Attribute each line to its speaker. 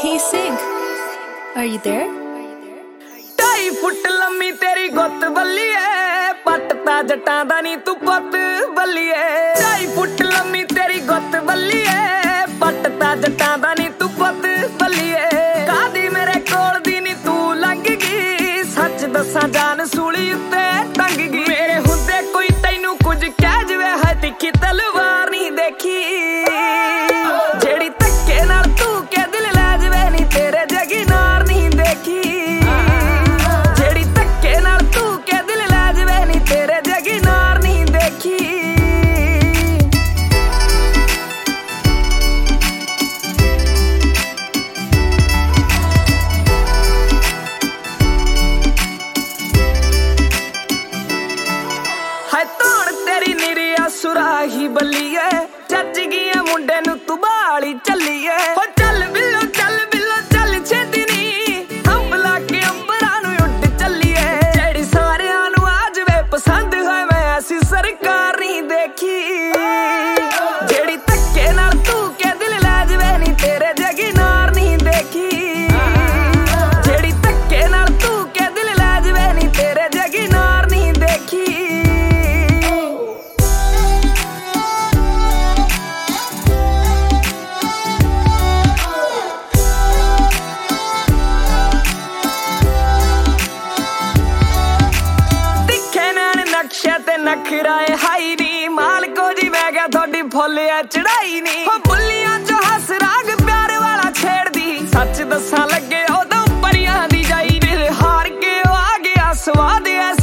Speaker 1: Hey Sig, are you there?
Speaker 2: 2.5 foot लम्मी तेरी गुत्त बल्लीए, पटता जटां दा नी तू पुत्त बल्लीए। 2.5 फुट लम्मी तेरी गुत्त बल्लीए, पटता जटां दा नी तू पुत्त बल्लीए। कादी मेरे कोल दी नी तू लंघ गई, सच दसां जान सूली उत्ते टंग गई। मेरे हुंदे कोई तैनू कुछ कह जवे, है तिखी तलवार नी देखी जेड़ी धक्के नाल तू के दिल लै जवे, नी तेरे जगी नार नी देखी। जेड़ी धक्के नाल तू के दिल लै जवे, नी तेरे जगी नार नी देखी। हाय तोड़ तेरी निरिया सुराही बल्लीए, जज गया मुंडे नू तू बाली चलीए। हो चल बिल्लो चल छेती नी, अंबला के अंबरां नू उड़ चलीए। जेड़ी सारियां नू आ जवे पसंद होए, मैं ऐसी सरकार नी देखी। जेड़ी धक्के नाल तू के दिल लै जवे, नी तेरे जगी नार नी देखी। जेड़ी धक्के नाल तू के दिल लै जवे, नी तेरे जगी नार नी देखी। नक्शे ते नखराए हाई नी, मालको जी मैं क्या थोड़ी फुल है चढ़ाई नी। हो बुल्लियां चो हस राग प्यार वाला छेड़ दी, सच दसा लगे उदों परियां दी जाई। दिल हार के आ गया स्वाद ऐसा